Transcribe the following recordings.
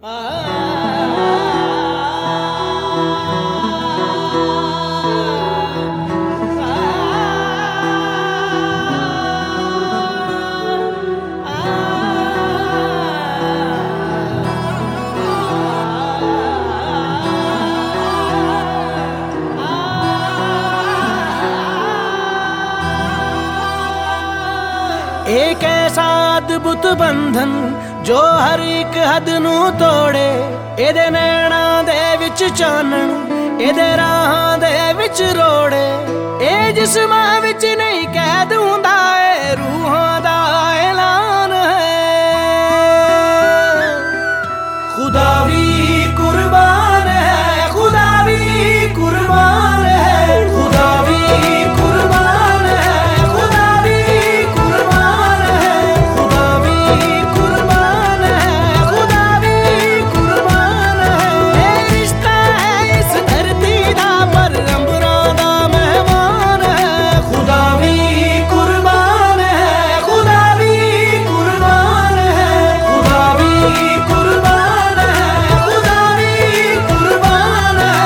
एक ऐसा अद्भुत बंधन जो हर एक हद नू तोड़े, एदे नैना दे विच चानण एदे राहां दे विच रोड़े। ए जिस्मां विच नहीं कैद हुंदा ए रूहां दा ऐलान है। खुदा भी कुर्बान है, खुदा भी कुर्बान है, खुदा भी कुर्बान है, खुदा भी कुर्बान है, खुदा भी कुर्बान है, खुदा भी कुर्बान है। ए रिश्ता है इस धरती दा पर अंबरां दा मेहमान है। खुदा भी कुर्बान है, खुदा भी कुर्बान है, खुदा भी कुर्बान है, खुदा भी कुर्बान है।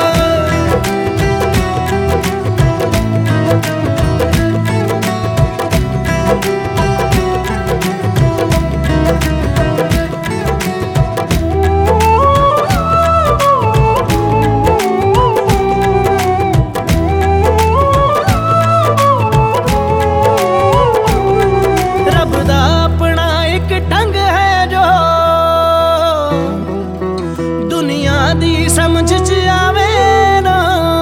रब दा अपना एक ढंग है जो दुनिया दी समझ च आवे ना।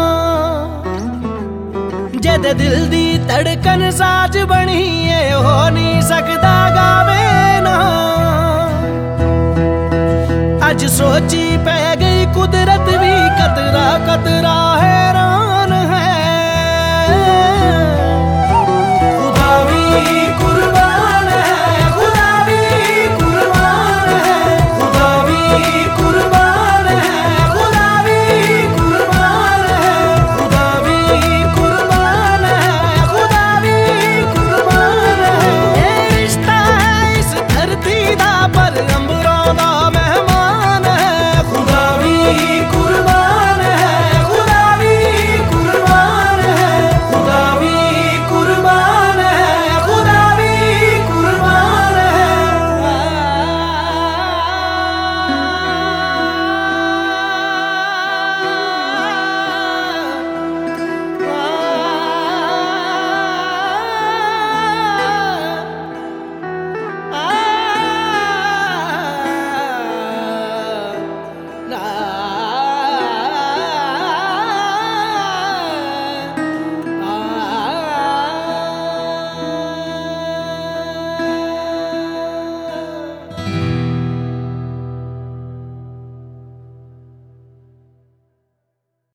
जद दिल दी धड़कन साज बनी है हो नहीं सकदा गावे ना। अज सोची पै गई कुदरत भी कतरा कतरा है।